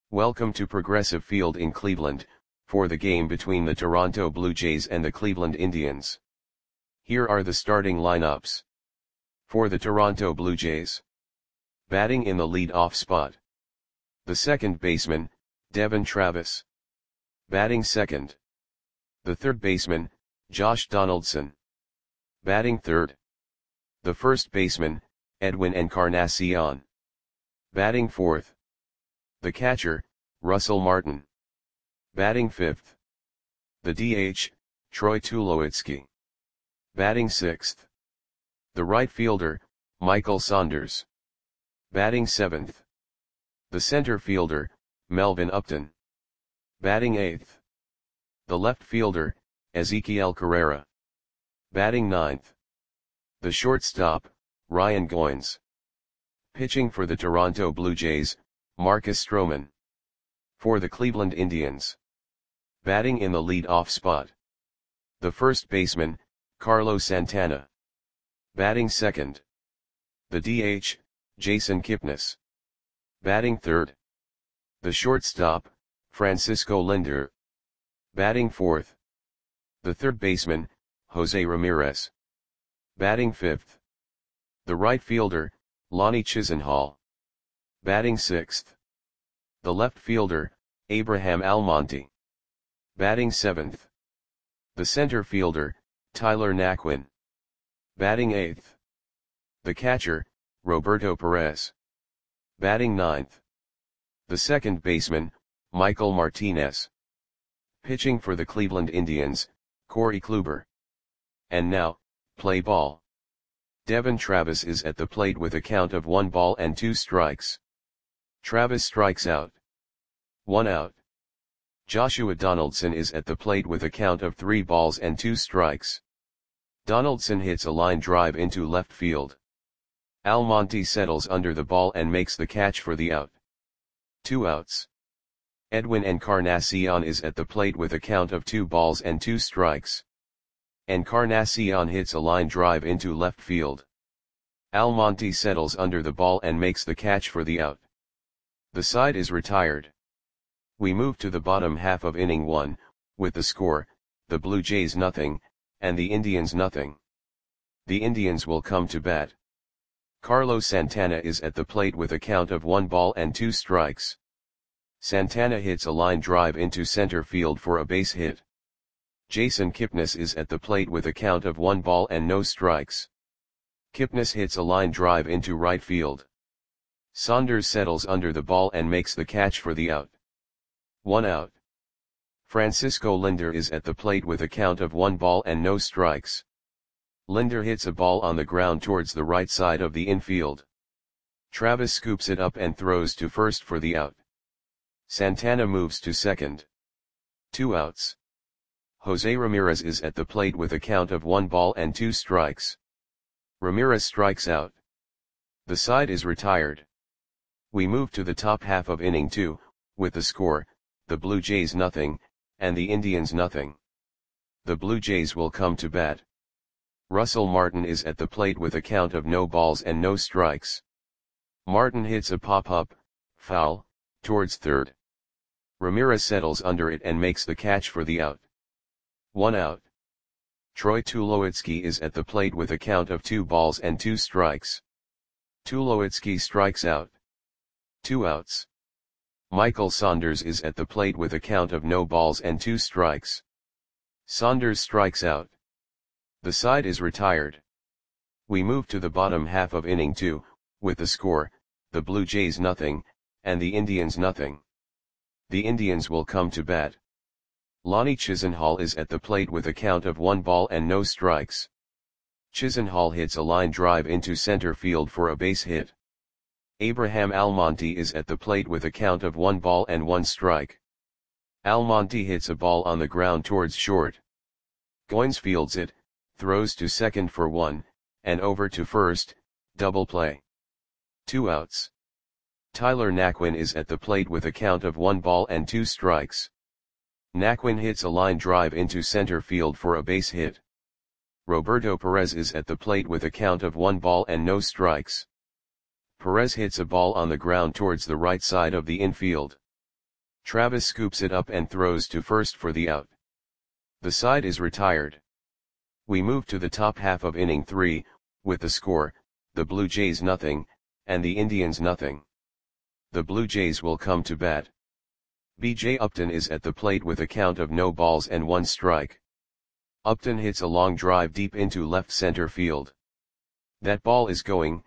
Welcome to Progressive Field in Cleveland, for the game between the Toronto Blue Jays and the Cleveland Indians. Here are the starting lineups. For the Toronto Blue Jays. Batting in the lead-off spot. The second baseman, Devon Travis. Batting second. The third baseman, Josh Donaldson. Batting third. The first baseman, Edwin Encarnacion. Batting fourth. The catcher, Russell Martin. Batting fifth. The DH, Troy Tulowitzki. Batting sixth. The right fielder, Michael Saunders. Batting seventh. The center fielder, Melvin Upton. Batting eighth. The left fielder, Ezekiel Carrera. Batting ninth. The shortstop, Ryan Goins. Pitching for the Toronto Blue Jays, Marcus Stroman. For the Cleveland Indians. Batting in the lead-off spot. The first baseman, Carlos Santana. Batting second. The DH, Jason Kipnis. Batting third. The shortstop, Francisco Lindor. Batting fourth. The third baseman, Jose Ramirez. Batting fifth. The right fielder, Lonnie Chisenhall. Batting sixth. The left fielder, Abraham Almonte. Batting seventh. The center fielder, Tyler Naquin. Batting eighth. The catcher, Roberto Perez. Batting ninth. The second baseman, Michael Martinez. Pitching for the Cleveland Indians, Corey Kluber. And now, play ball. Devon Travis is at the plate with a count of 1 ball and 2 strikes. Travis strikes out. 1 out. Joshua Donaldson is at the plate with a count of 3 balls and 2 strikes. Donaldson hits a line drive into left field. Almonte settles under the ball and makes the catch for the out. 2 outs. Edwin Encarnacion is at the plate with a count of 2 balls and 2 strikes. Encarnacion hits a line drive into left field. Almonte settles under the ball and makes the catch for the out. The side is retired. We move to the bottom half of inning 1, with the score, the Blue Jays nothing, and the Indians nothing. The Indians will come to bat. Carlos Santana is at the plate with a count of 1 ball and 2 strikes. Santana hits a line drive into center field for a base hit. Jason Kipnis is at the plate with a count of 1 ball and no strikes. Kipnis hits a line drive into right field. Saunders settles under the ball and makes the catch for the out. 1 out. Francisco Lindor is at the plate with a count of 1 ball and no strikes. Lindor hits a ball on the ground towards the right side of the infield. Travis scoops it up and throws to first for the out. Santana moves to second. 2 outs. Jose Ramirez is at the plate with a count of 1 ball and 2 strikes. Ramirez strikes out. The side is retired. We move to the top half of inning 2, with the score, the Blue Jays nothing, and the Indians nothing. The Blue Jays will come to bat. Russell Martin is at the plate with a count of no balls and no strikes. Martin hits a pop-up, foul, towards third. Ramirez settles under it and makes the catch for the out. 1 out. Troy Tulowitzki is at the plate with a count of 2 balls and 2 strikes. Tulowitzki strikes out. 2 outs. Michael Saunders is at the plate with a count of no balls and 2 strikes. Saunders strikes out. The side is retired. We move to the bottom half of inning 2, with the score, the Blue Jays nothing, and the Indians nothing. The Indians will come to bat. Lonnie Chisenhall is at the plate with a count of 1 ball and no strikes. Chisenhall hits a line drive into center field for a base hit. Abraham Almonte is at the plate with a count of 1 ball and 1 strike. Almonte hits a ball on the ground towards short. Goins fields it, throws to second for 1, and over to first, double play. 2 outs. Tyler Naquin is at the plate with a count of 1 ball and 2 strikes. Naquin hits a line drive into center field for a base hit. Roberto Perez is at the plate with a count of 1 ball and no strikes. Perez hits a ball on the ground towards the right side of the infield. Travis scoops it up and throws to first for the out. The side is retired. We move to the top half of inning 3, with the score, the Blue Jays nothing, and the Indians nothing. The Blue Jays will come to bat. B.J. Upton is at the plate with a count of no balls and 1 strike. Upton hits a long drive deep into left center field. That ball is going,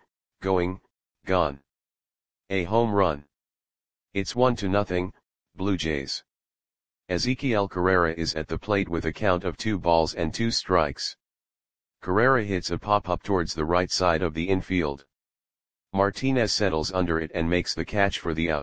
gone. A home run. It's 1-0, Blue Jays. Ezequiel Carrera is at the plate with a count of 2 balls and 2 strikes. Carrera hits a pop-up towards the right side of the infield. Martinez settles under it and makes the catch for the out.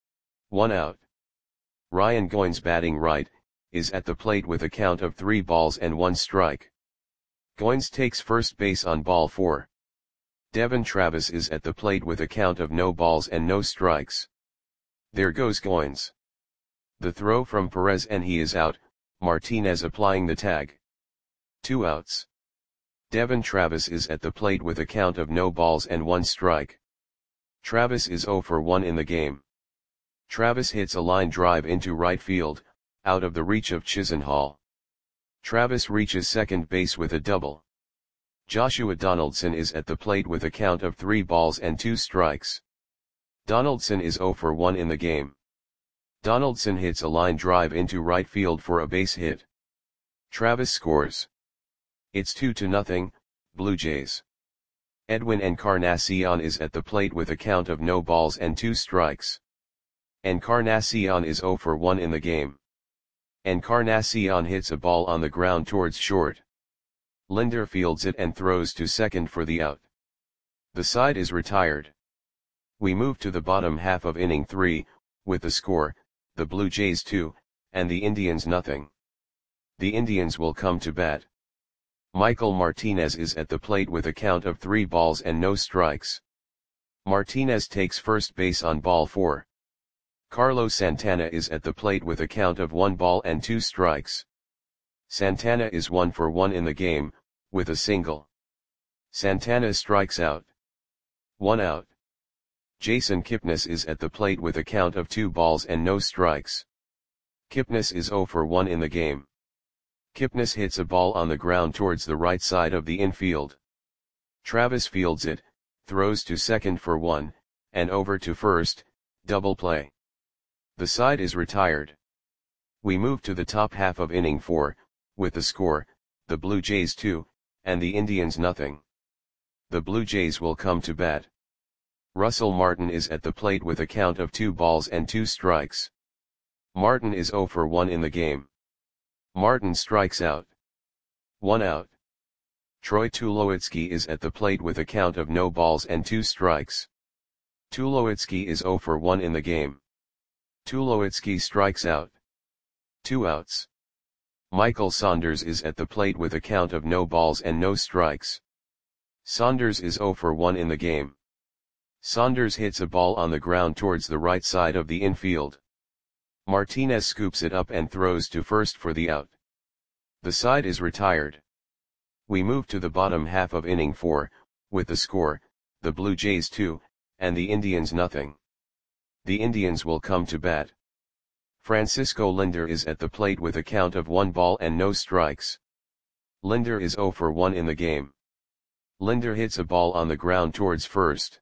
1 out. Ryan Goins, batting right, is at the plate with a count of 3 balls and 1 strike. Goins takes first base on ball 4. Devon Travis is at the plate with a count of no balls and no strikes. There goes Goins. The throw from Perez and he is out, Martinez applying the tag. 2 outs. Devon Travis is at the plate with a count of no balls and 1 strike. Travis is 0 for 1 in the game. Travis hits a line drive into right field, out of the reach of Chisenhall. Travis reaches second base with a double. Joshua Donaldson is at the plate with a count of 3 balls and 2 strikes. Donaldson is 0 for 1 in the game. Donaldson hits a line drive into right field for a base hit. Travis scores. It's 2-0, Blue Jays. Edwin Encarnacion is at the plate with a count of no balls and 2 strikes. Encarnacion is 0 for 1 in the game. Encarnacion hits a ball on the ground towards short. Linder fields it and throws to second for the out. The side is retired. We move to the bottom half of inning 3, with the score, the Blue Jays 2, and the Indians nothing. The Indians will come to bat. Michael Martinez is at the plate with a count of 3 balls and no strikes. Martinez takes first base on ball 4. Carlos Santana is at the plate with a count of 1 ball and 2 strikes. Santana is 1 for 1 in the game, with a single. Santana strikes out. 1 out. Jason Kipnis is at the plate with a count of 2 balls and no strikes. Kipnis is 0 for 1 in the game. Kipnis hits a ball on the ground towards the right side of the infield. Travis fields it, throws to second for 1, and over to first, double play. The side is retired. We move to the top half of inning 4, with the score, the Blue Jays 2, and the Indians nothing. The Blue Jays will come to bat. Russell Martin is at the plate with a count of 2 balls and 2 strikes. Martin is 0 for 1 in the game. Martin strikes out. 1 out. Troy Tulowitzki is at the plate with a count of no balls and 2 strikes. Tulowitzki is 0 for 1 in the game. Tulowitzki strikes out. 2 outs. Michael Saunders is at the plate with a count of no balls and no strikes. Saunders is 0 for 1 in the game. Saunders hits a ball on the ground towards the right side of the infield. Martinez scoops it up and throws to first for the out. The side is retired. We move to the bottom half of inning 4, with the score, the Blue Jays 2, and the Indians nothing. The Indians will come to bat. Francisco Linder is at the plate with a count of 1 ball and no strikes. Linder is 0 for 1 in the game. Linder hits a ball on the ground towards first.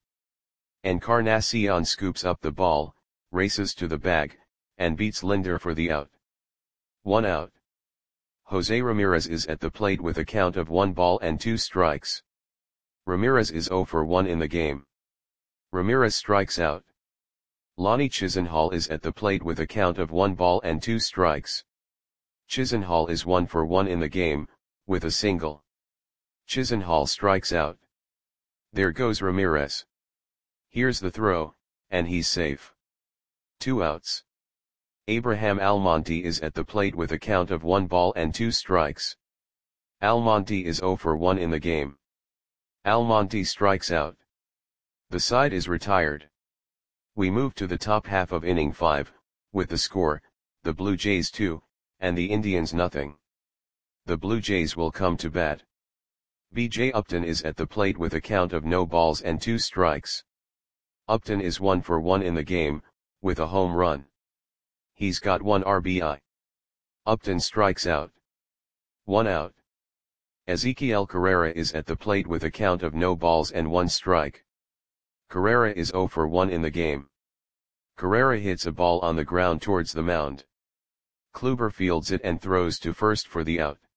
Encarnacion scoops up the ball, races to the bag, and beats Linder for the out. 1 out. Jose Ramirez is at the plate with a count of 1 ball and 2 strikes. Ramirez is 0 for 1 in the game. Ramirez strikes out. Lonnie Chisenhall is at the plate with a count of 1 ball and 2 strikes. Chisenhall is 1 for 1 in the game, with a single. Chisenhall strikes out. There goes Ramirez. Here's the throw, and he's safe. 2 outs. Abraham Almonte is at the plate with a count of 1 ball and 2 strikes. Almonte is 0 for 1 in the game. Almonte strikes out. The side is retired. We move to the top half of inning 5, with the score, the Blue Jays 2, and the Indians nothing. The Blue Jays will come to bat. B.J. Upton is at the plate with a count of no balls and 2 strikes. Upton is 1 for 1 in the game, with a home run. He's got 1 RBI. Upton strikes out. 1 out. Ezequiel Carrera is at the plate with a count of no balls and 1 strike. Carrera is 0 for 1 in the game. Carrera hits a ball on the ground towards the mound. Kluber fields it and throws to first for the out.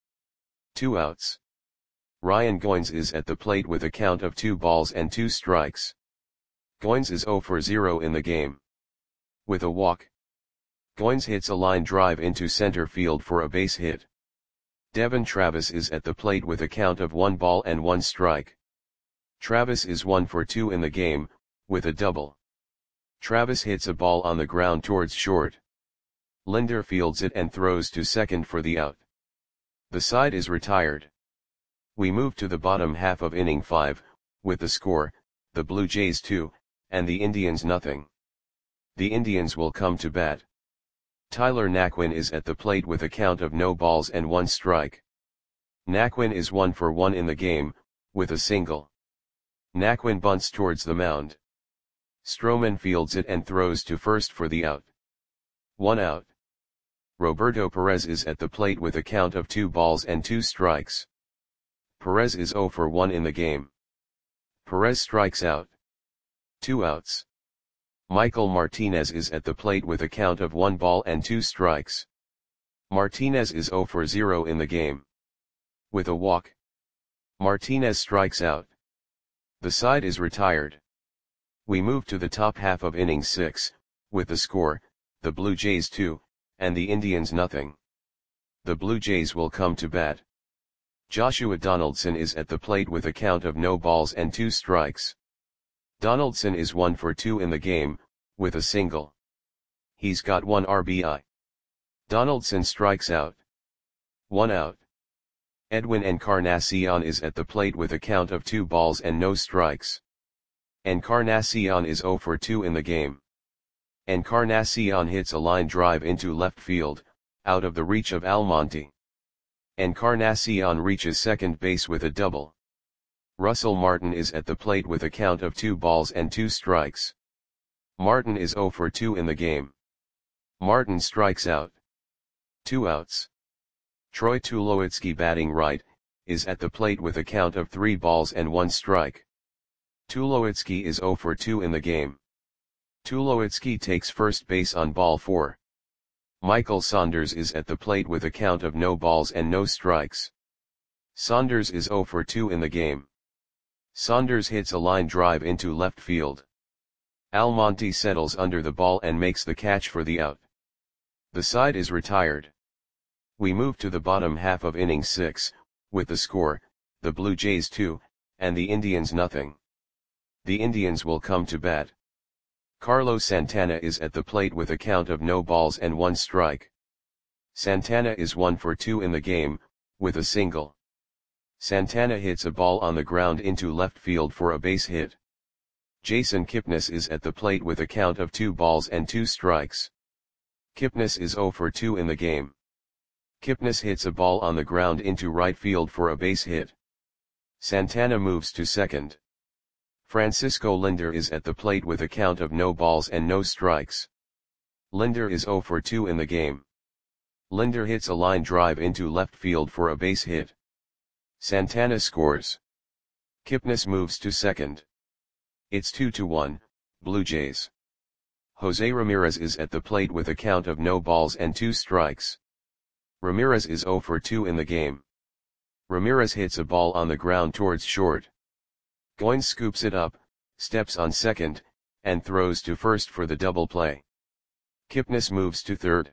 2 outs. Ryan Goins is at the plate with a count of 2 balls and 2 strikes. Goins is 0 for 0 in the game. With a walk, Goins hits a line drive into center field for a base hit. Devon Travis is at the plate with a count of 1 ball and 1 strike. Travis is 1 for 2 in the game, with a double. Travis hits a ball on the ground towards short. Linder fields it and throws to second for the out. The side is retired. We move to the bottom half of inning 5, with the score, the Blue Jays 2, and the Indians nothing. The Indians will come to bat. Tyler Naquin is at the plate with a count of no balls and 1 strike. Naquin is 1 for 1 in the game, with a single. Naquin bunts towards the mound. Stroman fields it and throws to first for the out. 1 out. Roberto Perez is at the plate with a count of 2 balls and 2 strikes. Perez is 0 for 1 in the game. Perez strikes out. 2 outs. Michael Martinez is at the plate with a count of 1 ball and 2 strikes. Martinez is 0 for 0 in the game. With a walk, Martinez strikes out. The side is retired. We move to the top half of inning 6, with the score, the Blue Jays 2, and the Indians nothing. The Blue Jays will come to bat. Joshua Donaldson is at the plate with a count of no balls and 2 strikes. Donaldson is 1 for 2 in the game, with a single. He's got 1 RBI. Donaldson strikes out. 1 out. Edwin Encarnacion is at the plate with a count of 2 balls and no strikes. Encarnacion is 0 for 2 in the game. Encarnacion hits a line drive into left field, out of the reach of Almonte. Encarnacion reaches second base with a double. Russell Martin is at the plate with a count of 2 balls and 2 strikes. Martin is 0 for 2 in the game. Martin strikes out. 2 outs. Troy Tulowitzki, batting right, is at the plate with a count of 3 balls and 1 strike. Tulowitzki is 0 for 2 in the game. Tulowitzki takes first base on ball 4. Michael Saunders is at the plate with a count of no balls and no strikes. Saunders is 0 for 2 in the game. Saunders hits a line drive into left field. Almonte settles under the ball and makes the catch for the out. The side is retired. We move to the bottom half of inning 6, with the score, the Blue Jays 2, and the Indians nothing. The Indians will come to bat. Carlos Santana is at the plate with a count of no balls and 1 strike. Santana is 1 for 2 in the game, with a single. Santana hits a ball on the ground into left field for a base hit. Jason Kipnis is at the plate with a count of 2 balls and 2 strikes. Kipnis is 0 for 2 in the game. Kipnis hits a ball on the ground into right field for a base hit. Santana moves to second. Francisco Linder is at the plate with a count of no balls and no strikes. Linder is 0 for 2 in the game. Linder hits a line drive into left field for a base hit. Santana scores. Kipnis moves to second. It's 2-1, Blue Jays. Jose Ramirez is at the plate with a count of no balls and 2 strikes. Ramirez is 0 for 2 in the game. Ramirez hits a ball on the ground towards short. Goins scoops it up, steps on second, and throws to first for the double play. Kipnis moves to third.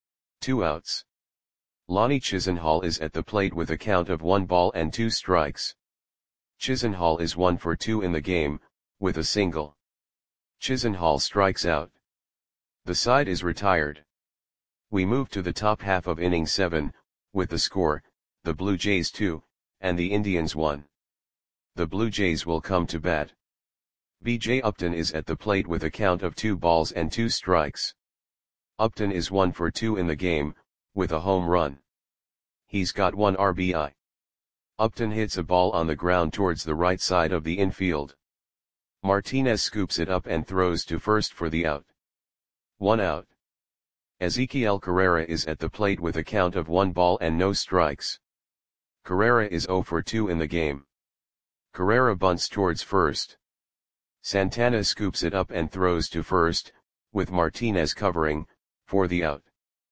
2 outs. Lonnie Chisenhall is at the plate with a count of 1 ball and 2 strikes. Chisenhall is 1 for 2 in the game, with a single. Chisenhall strikes out. The side is retired. We move to the top half of inning 7, with the score, the Blue Jays 2, and the Indians 1. The Blue Jays will come to bat. B.J. Upton is at the plate with a count of 2 balls and 2 strikes. Upton is 1 for 2 in the game, with a home run. He's got 1 RBI. Upton hits a ball on the ground towards the right side of the infield. Martinez scoops it up and throws to first for the out. 1 out. Ezequiel Carrera is at the plate with a count of 1 ball and no strikes. Carrera is 0 for 2 in the game. Carrera bunts towards first. Santana scoops it up and throws to first, with Martinez covering, for the out.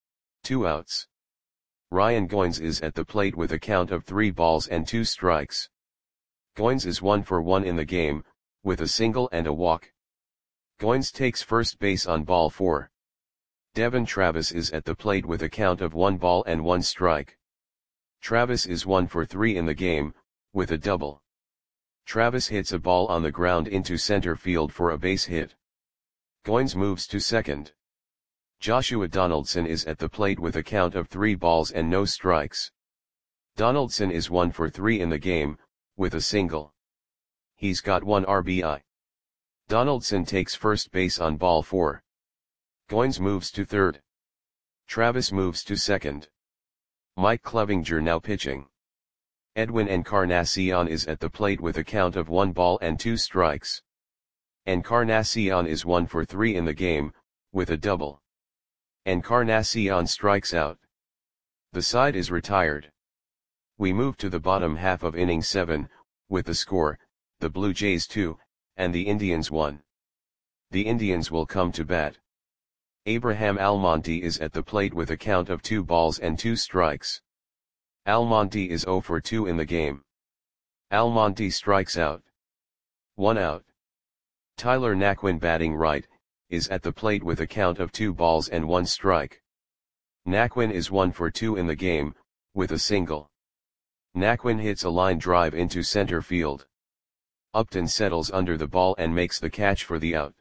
2 outs. Ryan Goins is at the plate with a count of 3 balls and 2 strikes. Goins is 1 for 1 in the game, with a single and a walk. Goins takes first base on ball 4. Devon Travis is at the plate with a count of 1 ball and 1 strike. Travis is 1 for 3 in the game, with a double. Travis hits a ball on the ground into center field for a base hit. Goins moves to second. Joshua Donaldson is at the plate with a count of 3 balls and no strikes. Donaldson is 1 for 3 in the game, with a single. He's got 1 RBI. Donaldson takes first base on ball 4. Goins moves to third. Travis moves to second. Mike Clevinger now pitching. Edwin Encarnacion is at the plate with a count of 1 ball and 2 strikes. Encarnacion is 1 for 3 in the game, with a double. Encarnacion strikes out. The side is retired. We move to the bottom half of inning 7, with the score, the Blue Jays 2, and the Indians 1. The Indians will come to bat. Abraham Almonte is at the plate with a count of 2 balls and 2 strikes. Almonte is 0 for 2 in the game. Almonte strikes out. 1 out. Tyler Naquin batting right, is at the plate with a count of 2 balls and 1 strike. Naquin is 1 for 2 in the game, with a single. Naquin hits a line drive into center field. Upton settles under the ball and makes the catch for the out.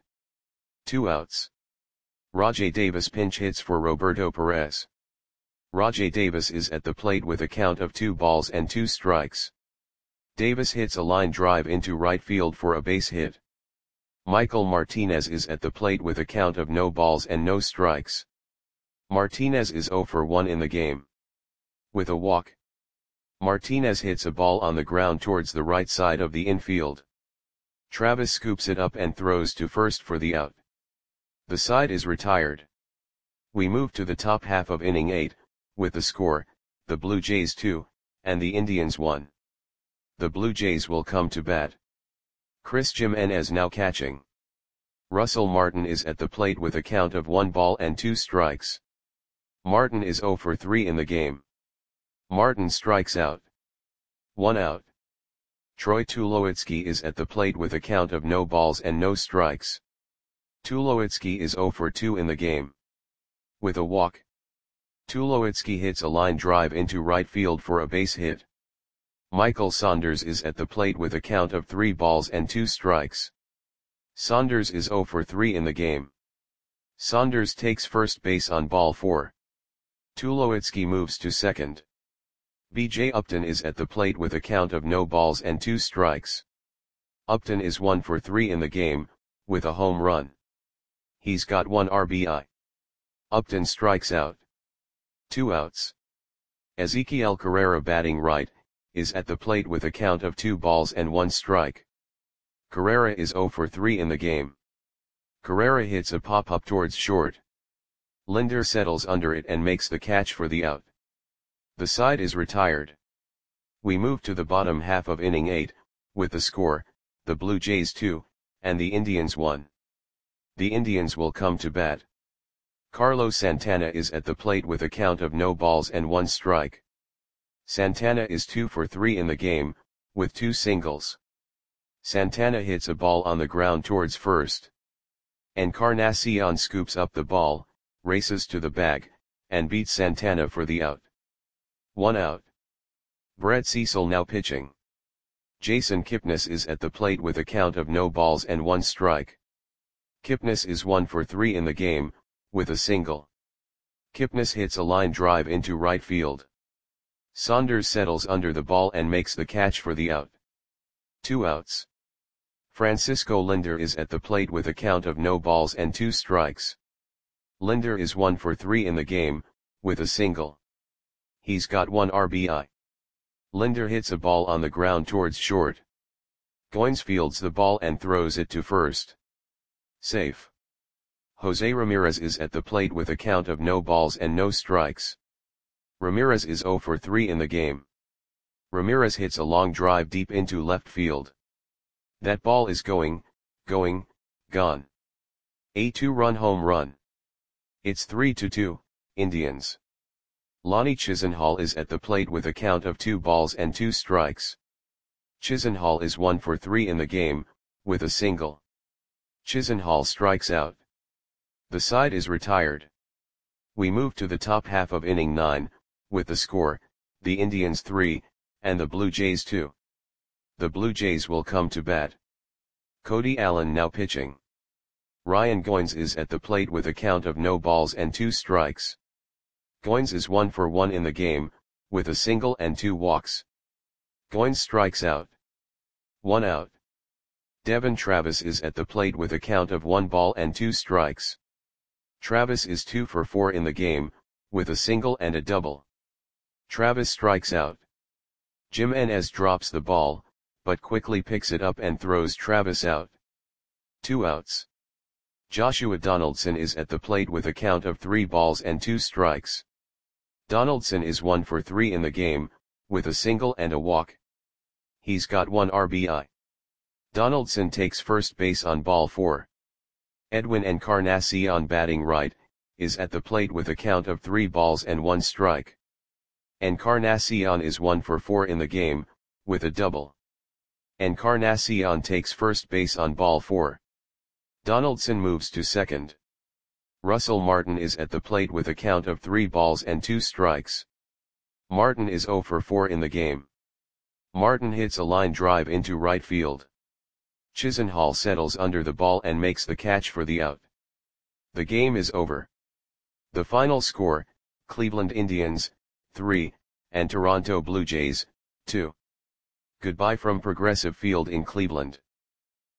2 outs. Rajai Davis pinch hits for Roberto Perez. Rajai Davis is at the plate with a count of 2 balls and 2 strikes. Davis hits a line drive into right field for a base hit. Michael Martinez is at the plate with a count of no balls and no strikes. Martinez is 0 for 1 in the game. With a walk. Martinez hits a ball on the ground towards the right side of the infield. Travis scoops it up and throws to first for the out. The side is retired. We move to the top half of inning 8, with the score, the Blue Jays 2, and the Indians 1. The Blue Jays will come to bat. Chris Jimenez now catching. Russell Martin is at the plate with a count of 1 ball and 2 strikes. Martin is 0 for 3 in the game. Martin strikes out. 1 out. Troy Tulowitzki is at the plate with a count of no balls and no strikes. Tulowitzki is 0 for 2 in the game. With a walk. Tulowitzki hits a line drive into right field for a base hit. Michael Saunders is at the plate with a count of 3 balls and 2 strikes. Saunders is 0 for 3 in the game. Saunders takes first base on ball 4. Tulowitzki moves to second. B.J. Upton is at the plate with a count of no balls and 2 strikes. Upton is 1 for 3 in the game, with a home run. He's got 1 RBI. Upton strikes out. 2 outs. Ezequiel Carrera batting right, is at the plate with a count of 2 balls and 1 strike. Carrera is 0 for 3 in the game. Carrera hits a pop-up towards short. Linder settles under it and makes the catch for the out. The side is retired. We move to the bottom half of inning 8, with the score, the Blue Jays 2, and the Indians 1. The Indians will come to bat. Carlos Santana is at the plate with a count of no balls and 1 strike. Santana is 2 for 3 in the game, with 2 singles. Santana hits a ball on the ground towards first. Encarnacion scoops up the ball, races to the bag, and beats Santana for the out. 1 out. Brett Cecil now pitching. Jason Kipnis is at the plate with a count of no balls and 1 strike. Kipnis is 1 for 3 in the game, with a single. Kipnis hits a line drive into right field. Saunders settles under the ball and makes the catch for the out. 2 outs. Francisco Linder is at the plate with a count of no balls and 2 strikes. Linder is 1 for 3 in the game, with a single. He's got 1 RBI. Linder hits a ball on the ground towards short. Goins fields the ball and throws it to first. Safe. Jose Ramirez is at the plate with a count of no balls and no strikes. Ramirez is 0 for 3 in the game. Ramirez hits a long drive deep into left field. That ball is gone. A 2-run home run. It's 3-2, Indians. Lonnie Chisenhall is at the plate with a count of 2 balls and 2 strikes. Chisenhall is 1 for 3 in the game, with a single. Chisenhall strikes out. The side is retired. We move to the top half of inning 9, with the score, the Indians 3, and the Blue Jays 2. The Blue Jays will come to bat. Cody Allen now pitching. Ryan Goins is at the plate with a count of no balls and 2 strikes. Goins is 1 for 1 in the game, with a single and 2 walks. Goins strikes out. 1 out. Devon Travis is at the plate with a count of 1 ball and 2 strikes. Travis is 2 for 4 in the game, with a single and a double. Travis strikes out. Jimenez drops the ball, but quickly picks it up and throws Travis out. 2 outs. Joshua Donaldson is at the plate with a count of 3 balls and 2 strikes. Donaldson is 1 for 3 in the game, with a single and a walk. He's got 1 RBI. Donaldson takes first base on ball 4. Edwin Encarnacion batting right, is at the plate with a count of 3 balls and 1 strike. Encarnacion is 1 for 4 in the game, with a double. Encarnacion takes first base on ball 4. Donaldson moves to second. Russell Martin is at the plate with a count of 3 balls and 2 strikes. Martin is 0 for 4 in the game. Martin hits a line drive into right field. Chisenhall settles under the ball and makes the catch for the out. The game is over. The final score, Cleveland Indians, 3, and Toronto Blue Jays, 2. Goodbye from Progressive Field in Cleveland.